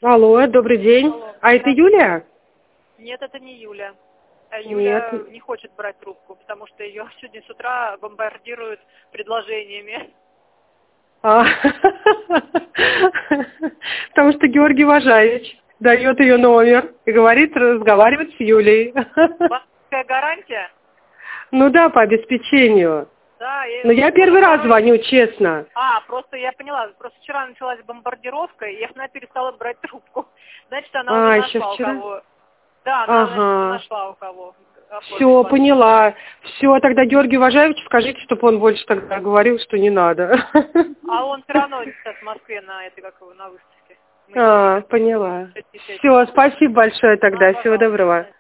Алло, добрый день. Алло. А это Юлия? Нет, это не Юля. Юля Нет. не хочет брать трубку, потому что ее сегодня с утра бомбардируют предложениями. Потому что Георгий Важаевич дает ее номер и говорит разговаривать с Юлей. Банковская гарантия? Ну да, по обеспечению. Да. Но я первый раз звоню, честно. Просто я поняла. Просто вчера началась бомбардировка, и она перестала брать трубку. Значит, она уже еще нашла вчера? у кого. Да, она значит, нашла у кого. Все, поняла. Все, тогда Георгию Важаевичу скажите, чтобы он больше тогда говорил, что не надо. А он все равно сейчас в Москве на выставке. Поняла. Все, спасибо большое тогда. Всего доброго.